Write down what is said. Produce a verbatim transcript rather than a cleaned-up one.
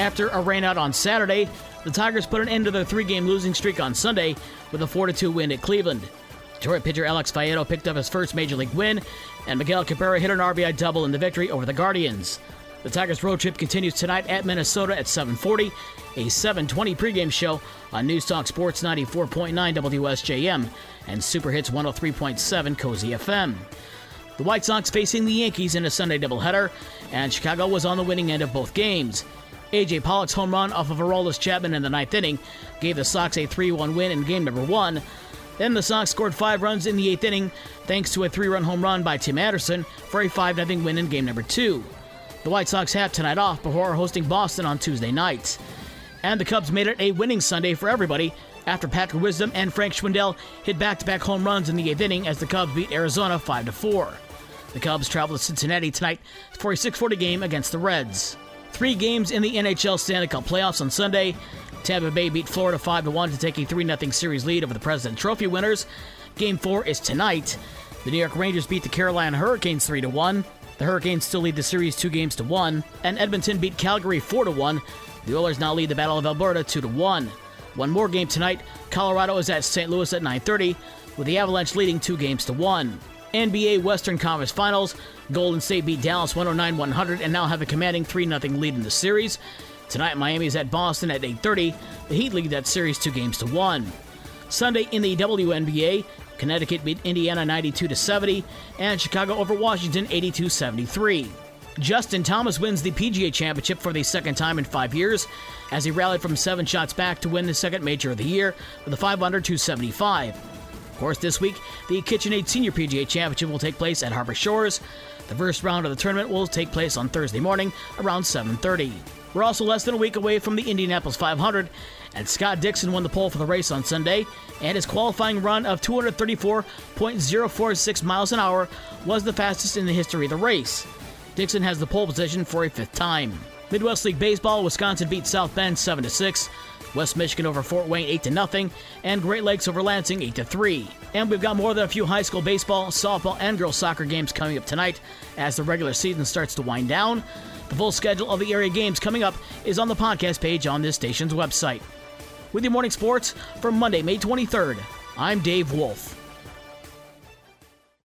After a rainout on Saturday, the Tigers put an end to their three-game losing streak on Sunday with a four to two win at Cleveland. Detroit pitcher Alex Faedo picked up his first Major League win, and Miguel Cabrera hit an R B I double in the victory over the Guardians. The Tigers' road trip continues tonight at Minnesota at seven forty, a seven twenty pregame show on News Talk Sports ninety-four point nine W S J M and Super Hits one oh three point seven Cozy F M. The White Sox facing the Yankees in a Sunday doubleheader, and Chicago was on the winning end of both games. A J Pollock's home run off of Aroldis Chapman in the ninth inning gave the Sox a three one win in game number one. Then the Sox scored five runs in the eighth inning thanks to a three-run home run by Tim Anderson for a five nothing win in game number two. The White Sox have tonight off before hosting Boston on Tuesday night. And the Cubs made it a winning Sunday for everybody after Patrick Wisdom and Frank Schwindel hit back-to-back home runs in the eighth inning as the Cubs beat Arizona five to four. The Cubs travel to Cincinnati tonight for a six forty game against the Reds. Three games in the N H L Stanley Cup playoffs on Sunday. Tampa Bay beat Florida five to one to take a three nothing series lead over the President Trophy winners. Game four is tonight. The New York Rangers beat the Carolina Hurricanes three to one. The Hurricanes still lead the series two games to one. And Edmonton beat Calgary four to one. The Oilers now lead the Battle of Alberta two to one. One more game tonight. Colorado is at Saint Louis at nine thirty, with the Avalanche leading two games to one. N B A Western Conference Finals. Golden State beat Dallas one oh nine one hundred and now have a commanding three nothing lead in the series. Tonight, Miami is at Boston at eight thirty. The Heat lead that series two games to one. Sunday in the W N B A, Connecticut beat Indiana ninety-two to seventy, and Chicago over Washington eighty-two seventy-three. Justin Thomas wins the P G A Championship for the second time in five years, as he rallied from seven shots back to win the second major of the year with a five under two seventy-five. Of course, this week, the KitchenAid Senior P G A Championship will take place at Harbor Shores. The first round of the tournament will take place on Thursday morning around seven thirty. We're also less than a week away from the Indianapolis five hundred, and Scott Dixon won the pole for the race on Sunday, and his qualifying run of two thirty-four point oh four six miles an hour was the fastest in the history of the race. Dixon has the pole position for a fifth time. Midwest League Baseball, Wisconsin beat South Bend seven to six, West Michigan over Fort Wayne eight to nothing, and Great Lakes over Lansing eight to three. And we've got more than a few high school baseball, softball, and girls soccer games coming up tonight as the regular season starts to wind down. The full schedule of the area games coming up is on the podcast page on this station's website. With your morning sports for Monday, May twenty-third, I'm Dave Wolf.